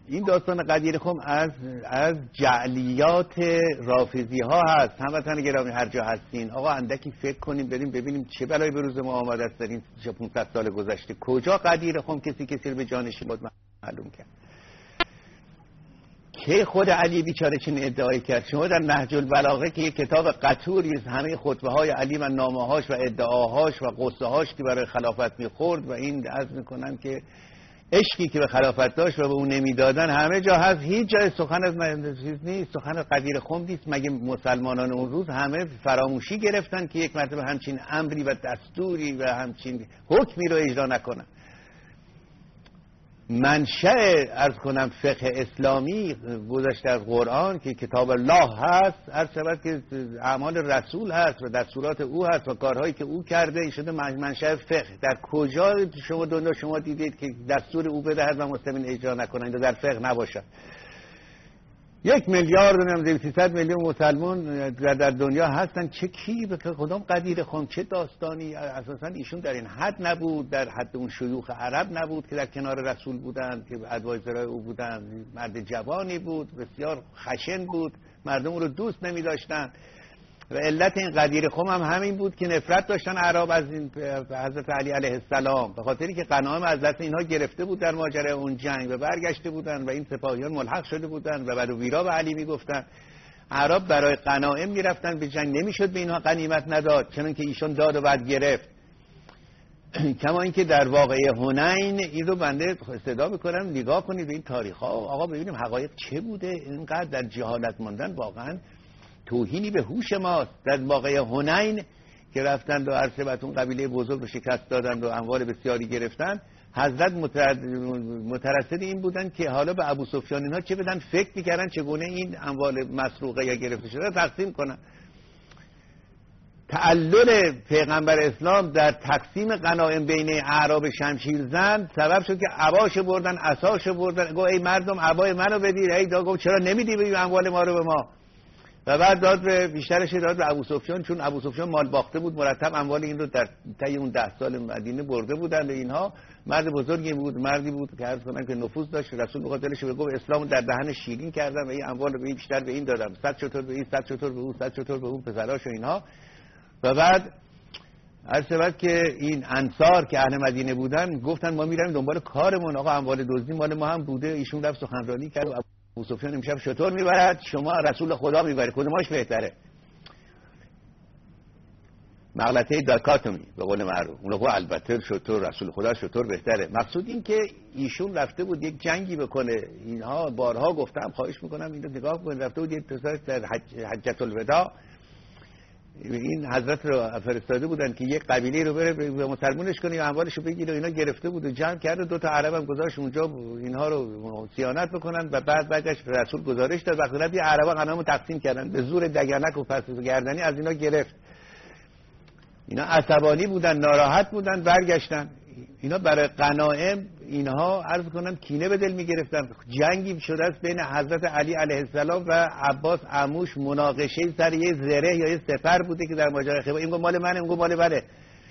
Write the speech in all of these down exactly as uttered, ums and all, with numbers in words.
این داستان قدیر خم از از جعلیات رافضی ها هست. هموطن گرامی هر جا هستین، آقا اندکی فکر کنیم بریم ببینیم چه بلایی به روز ما آمده است در این پانصد سال گذشته. کجا قدیر خم کسی کسی رو به جانشین بود معلوم کرد؟ که خود علی بیچاره چنین ادعایی کرد؟ شما در نهج البلاغه که یک کتاب قطوری است، همه خطبه های علی و نامه‌هاش و ادعاهاش و قصه هاش که برای خلافت میخورد و این عرض میکنن که عشقی که به خلافت داشت و به اون نمیدادن همه جا هست. هیچ جای سخن از چیز نیست، سخن قدیر خم نیست. مگه مسلمانان اون روز همه فراموشی گرفتن که یک مرتبه همچین امری و دستوری و همچین حکمی رو اجرا نکنن؟ منشأ عرض کنم فقه اسلامی گذشته از قرآن که کتاب الله هست، عرض شود که اعمال رسول هست و دستورات او هست و کارهایی که او کرده شده منشأ فقه. در کجا شما دنیا شما دیدید که دستور او بدهد و مسلمین اجرا نکنند و در فقه نباشد؟ یک میلیارد و سیصد میلیون مسلمان در دنیا هستن، چه کی به کدام قدیر خم چه داستانی؟ اساسا ایشون در این حد نبود، در حد اون شیوخ عرب نبود که در کنار رسول بودند، که ادوایزرای او بودند. مرد جوانی بود، بسیار خشن بود، مردم او رو دوست نمی داشتن و علت این قدیر خم هم همین بود که نفرت داشتن عرب از این حضرت علی علیه السلام، به خاطری که غنایم از دست اینها گرفته بود در ماجرای اون جنگ و برگشته بودن و این سپاهیان ملحق شده بودن و بعد ویرا به علی میگفتن. عرب برای غنایم میرفتن به جنگ، نمیشد به اینها غنیمت نداد، چون که ایشون داد و بعد گرفت. کما اینکه در واقعه حنین این رو بنده استدعا میکنم نگاه کنید به این تاریخ ها، آقا ببینیم حقایق چه بوده. اینقدر در جهالت ماندن واقعا توهینی به هوش ماست. در واقعه حنین که رفتند و عرصبتون قبیله بزرگ رو شکست دادند و اموال بسیاری گرفتن، حضرت مترصد این بودن که حالا به ابو سفیان اینها چه بدن، فکر میکردن چگونه این اموال مسروقه یا گرفته شده تقسیم کنن. تعلل پیغمبر اسلام در تقسیم غنایم بین اعراب شمشیرزن سبب شد که عباش بردن، عصاش بردن، گفت ای مردم عبای منو بدید. ای دا گفت چرا نمیدی به اموال ما رو به ما؟ و بعد داد به بیشترش داد به ابو سفیان، چون ابو سفیان مال باخته بود، مرتب اموال این رو در طی اون ده سال مدینه برده بودن به اینها. مرد بزرگی بود، مردی بود که عرض کنم که نفوذ داشت. رسول بخواد دلش رو گفت اسلام در دهن شیرین کردم و این اموال رو به این بیشتر به این دادم، صد چطور به این، صد چطور به اون، صد چطور به اون پسراش و اینها. و بعد عرض شد که این انصار که اهل مدینه بودن گفتن ما میریم دنبال کارمون، آقا اموال دزدی مال ما هم بوده. ایشون رفت سخنرانی کرد، ابو سفیان امشب شطور میبرد، شما رسول خدا میبرید، کدومش بهتره؟ مغلطه داکاتومی به قول معروف. اون گفت البته شطور، رسول خدا شطور بهتره. مقصود این که ایشون رفته بود یک جنگی بکنه. اینها بارها گفتم، خواهش میکنم اینو نگاه کنید، رفته بود یک پسر در حج حجۃ الوداع، این حضرت رو فرستاده بودن که یک قبیله رو بره به مسلمونش کنه یا اموالش رو بگیره. اینا گرفته بود و جمع کرده، دو تا عرب هم گذاشت اونجا اینها رو صیانت بکنن و بعد بعدش رسول گزارش داد. وقتی رفت عربا غنمو تقسیم کردن، به زور دگنک و پس گردنی از اینا گرفت. اینا عصبانی بودن، ناراحت بودن، برگشتن. اینا برای غنایم اینها عرض کنم کینه به دل میگرفتن. جنگی شده است بین حضرت علی علیه السلام و عباس عموش، مناقشه سر یه زره یا یه سپر بوده که در ماجرای خیبر این گفت مال منه، اون گفت مال منه.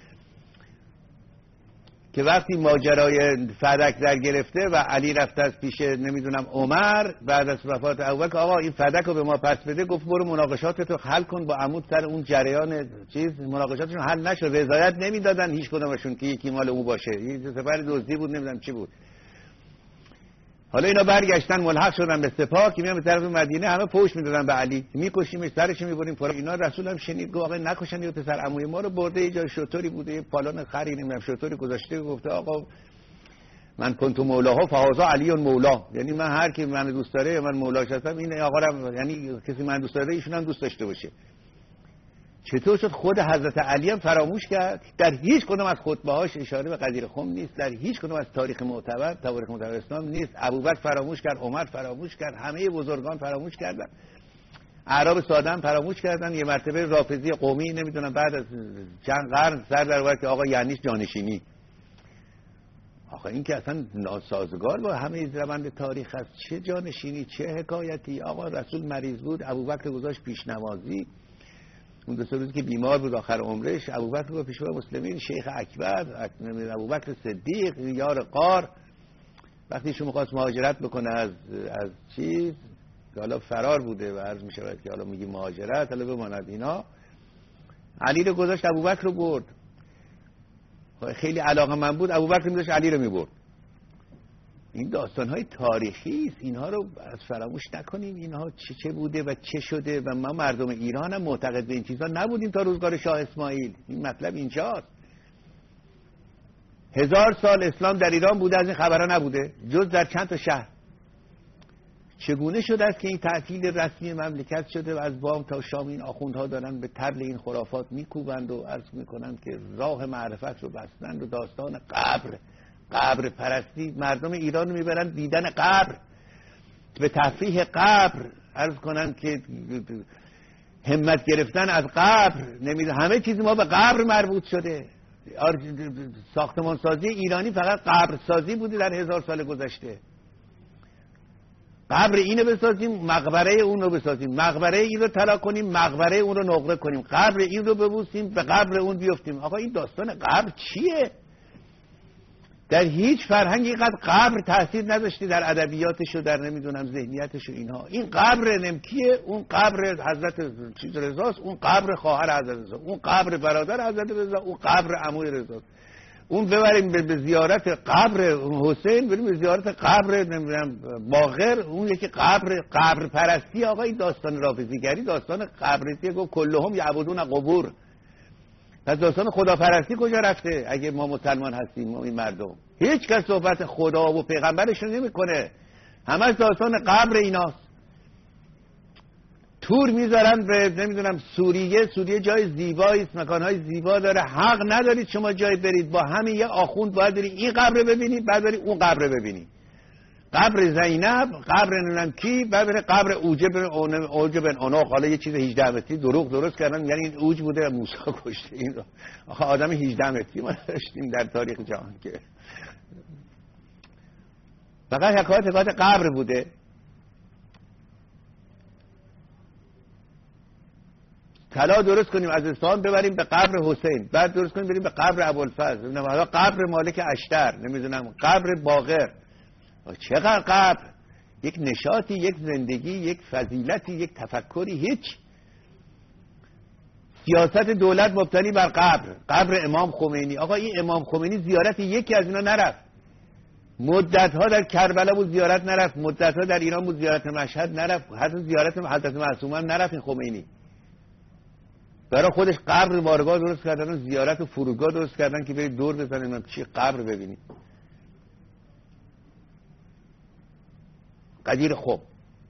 که وقتی ماجرای فدک در گرفته و علی رفته از پیش نمیدونم عمر بعد از وفات ابوبکر، آقا این فدک رو به ما پس بده، گفت برو مناقشاتتو حل کن با عمود سر اون جریان چیز. مناقشاتشون حل نشد، رضایت نمیدادن هیچ کدومشون که یکی مال او باشه. این سپر دزدی بود، نمیدونم چی بود. حالا اینا برگشتن ملحق شدن به سپاه که میان به طرف مدینه، همه پوش میدادن به علی، میکشیمش، سرش میبریم فرا. اینا رسول هم شنید گفت آقا نکشن، یه پسر عموی ما رو برده یه جای شطوری بوده، یه پالان خری نمیدونم شطوری گذاشته، گفته آقا من کنت مولاها فهذا علی مولا، یعنی من هر کی من دوست داره من مولاش هستم، این آقا رو یعنی کسی من دوست داره ایشون هم دوست داشته باشه. چطور شد خود حضرت علی هم فراموش کرد؟ در هیچ کدوم از خطبه‌هاش اشاره به قدیر خم نیست، در هیچ کدوم از تاریخ معتبر تاریخ معتبر اسلام نیست. ابوبکر فراموش کرد، عمر فراموش کرد، همه بزرگان فراموش کردن، اعراب ساده هم فراموش کردن. یه مرتبه رافضی قومی نمیدونم بعد از چند قرن سر در آورد که آقا یعنی جانشینی. آخه این که اصلا ناسازگار با همه روند تاریخ است. چه جانشینی، چه حکایتی؟ آقا رسول مریض بود، ابوبکر گذاشت پیشنوازی. اون دو سه روزی که بیمار بود آخر عمرش، ابوبکر گفت پیشوا مسلمین، شیخ اکبر، ابوبکر صدیق یار غار، وقتی ایشون میخواست مهاجرت بکنه از از چیز که حالا فرار بوده و عرض میشود که حالا میگی مهاجرت، حالا بماند اینا، علی رو گذاشت ابوبکر رو برد. خیلی علاقه من بود، ابوبکر میذاشت علی رو میبرد. این داستان‌های تاریخی است، اینها رو از فراموش نکنیم. اینها چه چه بوده و چه شده و ما مردم ایران هم معتقد به این چیزا نبودیم تا روزگار شاه اسماعیل. این مطلب اینجاست. هزار سال اسلام در ایران بوده، از این خبرها نبوده جز در چند تا شهر. چگونه شده است که این تعطیل رسمی مملکت شده و از بام تا شام این آخوندها دارن به طبل این خرافات میکوبند و عرض میکنند که راه معرفت رو بستند و داستان قبر قبر پرستی مردم ایران رو میبرن دیدن قبر، به تفریح قبر، عرض کنند که همت گرفتن از قبر، نمیده همه چیز ما به قبر مربوط شده. ساختمان سازی ایرانی فقط قبر سازی بوده در هزار سال گذشته. قبر اینو بسازیم، مقبره اون رو بسازیم، مقبره این رو طلا کنیم، مقبره اون رو نقره کنیم، قبر این رو ببوسیم، به قبر اون بیفتیم. آقا این داستان قبر چیه؟ در هیچ فرهنگی اینقدر قبر تاثیر نداشته در ادبیاتش و در نمیدونم ذهنیتش و اینها. این قبر نمکیه، اون قبر حضرت چیز رضاست، اون قبر خواهر حضرت رضا، اون قبر برادر حضرت رضا، اون قبر عموی رضاست. اون ببریم به زیارت قبر حسین، بریم به زیارت قبر نمیدونم باقر، اون یکی قبر قبر پرستی. آقا این داستان رافضیگری داستان قبرستی، گفت کلهم یعبدون قبور. پس داستان خداپرستی کجا رفته اگه ما مسلمان هستیم؟ ما این مردم هیچ کس صحبت خدا و پیغمبرش رو نمیکنه، همه داستان قبر ایناست. تور میذارن به نمیدونم سوریه، سوریه جای زیبایی است، مکانهای زیبا داره، حق ندارید شما جای برید، با همین یه آخوند باید برید این قبر ببینید، بعد برید اون قبر ببینید، قبر زینب، قبر نمیدونم کی، بعد برید قبر اوجه بن اوجه بن عناق. حالا یه چیز هجده متری دروغ درست کردن، یعنی این اوج بوده موسی کشته این رو. آخه آدم هجده متری ما داشتیم در تاریخ جهان که فقط حکایت حکایت قبر بوده. طلا درست کنیم از اصفهان ببریم به قبر حسین، بعد درست کنیم بریم به قبر ابوالفضل، نمیدونم حالا قبر مالک اشتر، نمیدونم قبر باقر. چقدر قبر، یک نشاطی، یک زندگی، یک فضیلتی، یک تفکری. هیچ سیاست دولت مبتنی بر قبر، قبر امام خمینی. آقا این امام خمینی زیارت یکی از اینا نرفت، مدت‌ها در کربلا بود زیارت نرفت، مدت‌ها در ایران بود زیارت مشهد نرفت، حتی زیارت حضرت معصومه نرفت. این خمینی برای خودش قبر بارگاه درست کردن و زیارت و فرودگاه درست کردن که برید دور بزنید من چی قبر ببینید. قدیر خم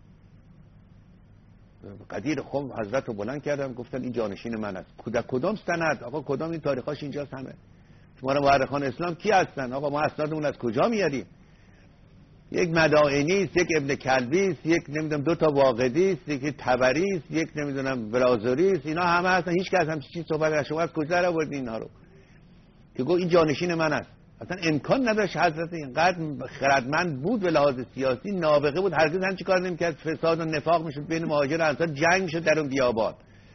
قدیر خم حضرت رو بلند کردن گفتن این جانشین من است. کدام کدام سند؟ آقا کدام این تاریخاش اینجاست همه. شما رو مورخان اسلام کی هستن؟ آقا ما اسنادمون از کجا میاریم؟ یک مدائنی است، یک ابن کلبی است، یک نمیدونم دو تا واقدی است، یک طبری است، یک نمیدونم برازوری است. اینا همه هستن، هیچ کس هم چیزی صحبت نشه. شما از کجا رو آوردین اینا رو که گفت این جانشین من است؟ اصلا امکان نداشت. حضرت اینقدر خردمند بود به لحاظ سیاسی، نابغه بود، هرگز هم چی کار نمی‌کرد. فساد و نفاق میشد بین مهاجر و انصار، جنگ میشد در اون بیابان.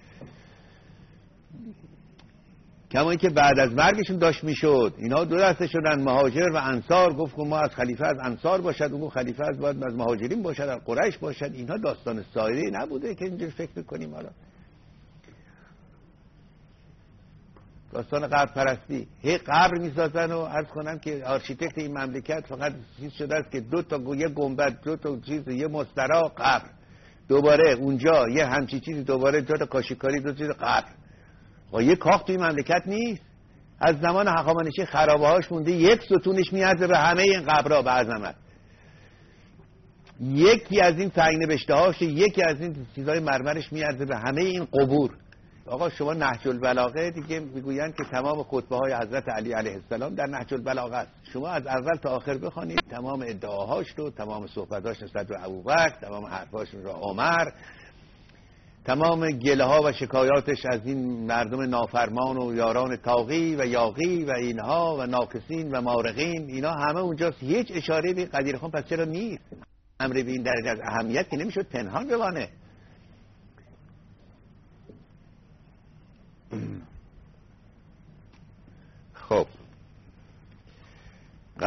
کما اینکه بعد از مرگشون داشت میشد. اینا دو دسته شدن، مهاجر و انصار. گفت ما از خلیفه از انصار باشد، اون خلیفه از باید از مهاجرین باشد، از قریش باشد. اینها داستان سایری نبوده که اینجوری فکر کنیم. حالا داستان قبر پرستی، هی قبر میسازن و عرض کنم که آرشیتکت این مملکت فقط چیز شده است که دو تا یه گنبد، دو تا چیز، یه مسترا قبر، دوباره اونجا یه همچی چیزی، دوباره دو تا کاشیکاری، دو چیز قبر. و یه کاخ توی مملکت نیست. از زمان هخامنشی خرابه هاش مونده، یک ستونش میارزه به همه این قبرها به عظمت. یکی از این سنگ نوشته هاش، یکی از این چیزای مرمرش میارزه به همه این قبور. آقا شما نهج البلاغه دیگه میگویند که تمام خطبه های حضرت علی علیه السلام در نهج البلاغه است. شما از اول تا آخر بخونید تمام ادعاهاش رو، تمام صحبتاش نسبت به ابوبکر، تمام حرفاش رو عمر، تمام گله ها و شکایاتش از این مردم نافرمان و یاران طاغی و یاغی و اینها و ناکسین و مارقین، اینا همه اونجاست. هیچ اشاره به قدیر خان پس چرا نیست؟ امر به این درجه از اهمیت که نمیشد پنهان بمانه. خب